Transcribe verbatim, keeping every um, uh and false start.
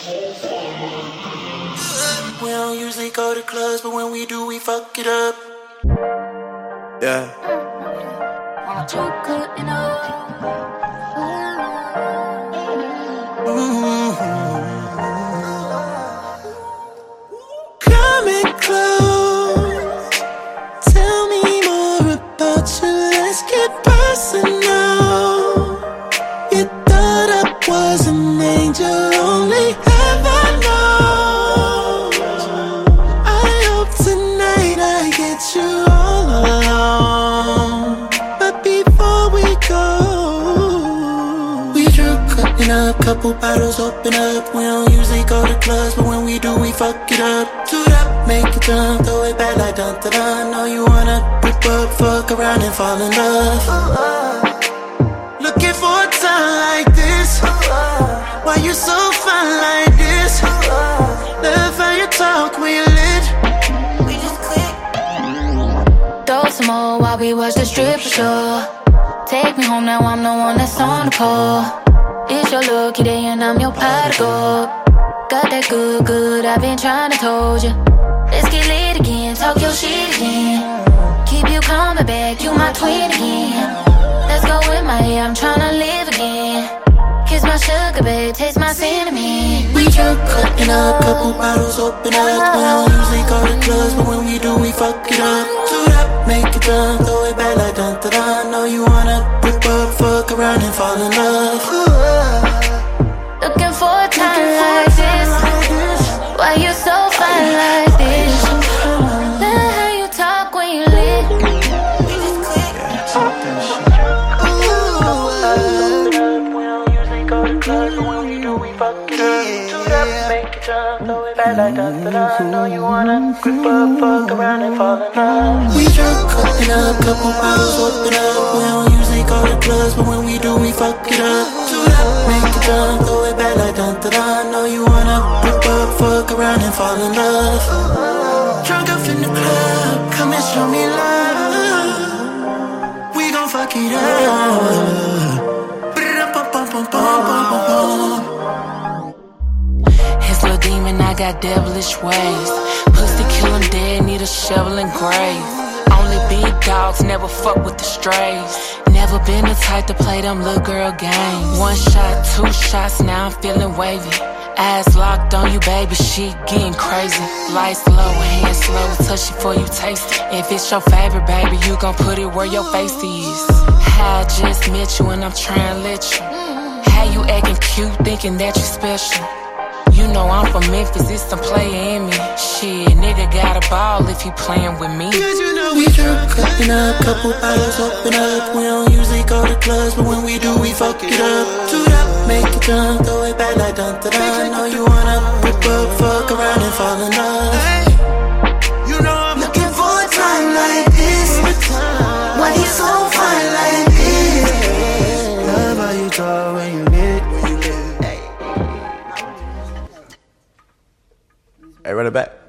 We don't usually go to clubs, but when we do, we fuck it up. Yeah. Coming close. Tell me more about you. Let's get personal. You thought I was an angel, only heaven knows. I hope tonight I get you all alone. But before we go, we drunk, cutting up, couple bottles open up. We don't usually go to clubs, but when we do, we fuck it up. Toot up, make it jump, throw it back like dun dun dun. Know you wanna rip up, fuck around and fall in love. Looking for a time like this. Why you so fine like this? Love how you talk when you lit. We just click. Throw some more while we watch the strip show. Take me home now, I'm the one that's on the pole. It's your lucky day and I'm your pot of gold. Got that good, good, I've been trying to told you. Let's get lit again, talk your shit again. Keep you coming back, you my twin again. Let's go in my hair, I'm tryna live again. Kiss my sugar, babe, taste my cinnamon. We drunk, cutting up, couple bottles open up. We don't usually go to clubs, but when we do, we fuck it up. Toot up, make it jump, throw it back like dun dun dun. Know you wanna rip up, fuck around and fall in love. Looking for a time like this. Why you so fine like this? Love how you talk when you lit. We just click. Yeah, talk that shit. Cause when we do, we fuck it up. Toot up, make it jump, throw it back like dun dun dun. Know you wanna grip up, fuck around and fall in love. We drunk, cutting up, couple bottles open up. We don't usually go to clubs, but when we do, we fuck it up. Toot up, make it jump, throw it back like dun dun dun. Know you wanna grip up, fuck around and fall in love. Drunk up in the club, come and show me love. We gon' fuck it up. His little demon, I got devilish ways. Pussy kill him dead, need a shovel and grave. Only big dogs, never fuck with the strays. Never been the type to play them little girl games. One shot, two shots, now I'm feeling wavy. Eyes locked on you, baby, shit getting crazy. Lights low, hands slow, touch it before you taste it. If it's your favorite, baby, you gon' put it where your face is. How I just met you and I'm trying to let you. How you acting cute, thinking that you special. You know I'm from Memphis, it's some player in me. Shit, nigga got a ball if you playing with me. Cause you know we drunk, cutting up, couple bottles open up. We don't usually go to clubs, but when we do, we fuck it up. Toot up, make it jump, throw it back like dun dun dun. Know you wanna rip up, fuck around and fall in love. Hey, you know I'm looking for a time like this. Why you so fine like this? Love how you talk when you lit. Hey, run it back.